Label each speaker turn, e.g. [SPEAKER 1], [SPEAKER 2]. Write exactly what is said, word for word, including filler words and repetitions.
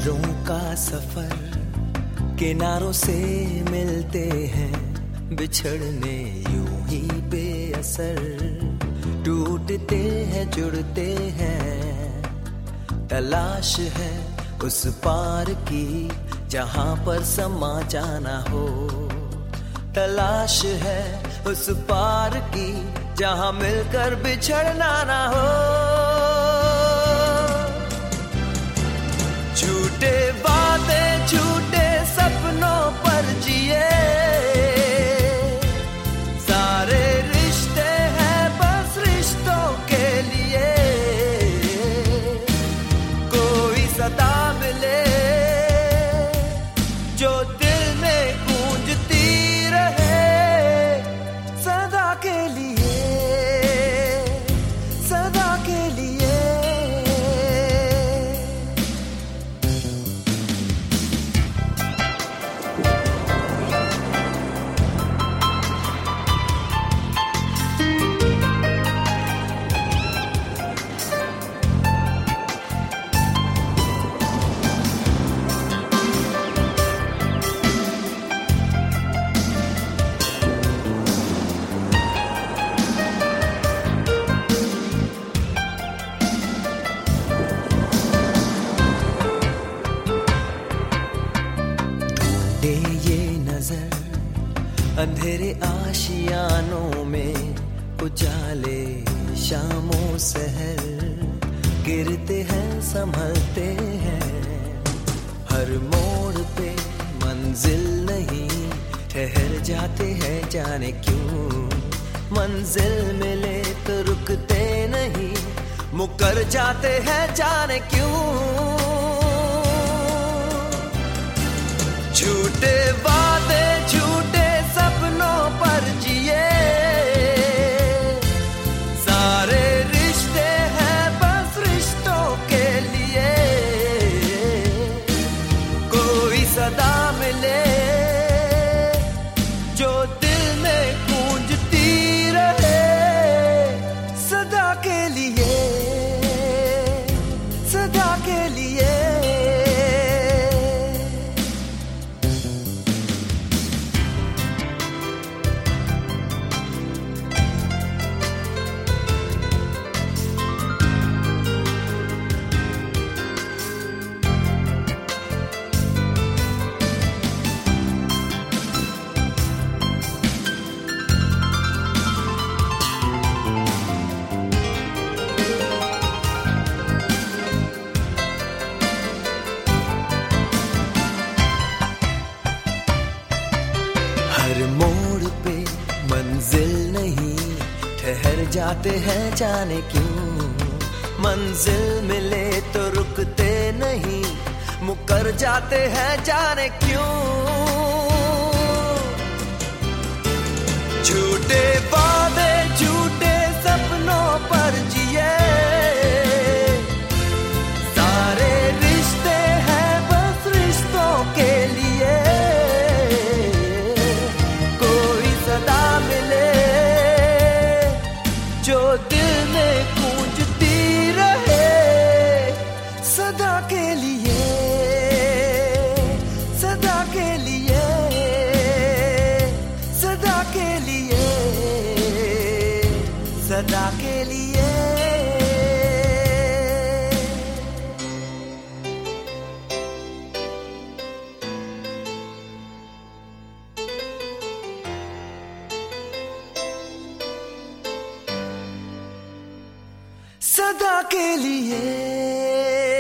[SPEAKER 1] नजरों का सफर किनारों से मिलते हैं, बिछड़ने यूं ही बेअसर, टूटते हैं जुड़ते हैं। तलाश है उस पार की जहां पर समा जाना हो, तलाश है उस पार की जहां मिलकर बिछड़ना ना हो। झूठे वादे झूठे सपनों पर जिए, सारे रिश्ते हैं बस रिश्तों के लिए। कोई सदा मिले जो दिल में गूंजती रहे, सदा के लिए, सदा के लिए। ये नजर अंधेरे आशियानों में, उजाले शामों सहर, गिरते हैं संभलते हैं। हर मोड़ पे मंजिल नहीं, ठहर जाते हैं जाने क्यों। मंजिल मिले तो रुकते नहीं, मुकर जाते हैं जाने क्यों। झूठे वादे झूठे सपनों पर जिए, सारे रिश्ते हैं बस रिश्तों के लिए। कोई सदा मिले जो दिल में गूंजती रहे, सदा के लिए, सदा के लिए। हर मोड़ पे मंजिल नहीं, ठहर जाते हैं जाने क्यों। मंजिल मिले तो रुकते नहीं, मुकर जाते हैं जाने क्यों। झूठे वादे झूठे सपनों पर जिए, सारे रिश्ते हैं बस रिश्तों के लिए। सदा मिले जो दिल में गूंजती रहे, सदा के लिए, सदा के लिए, सदा के लिए, सदा के लिए। सदा के लिए।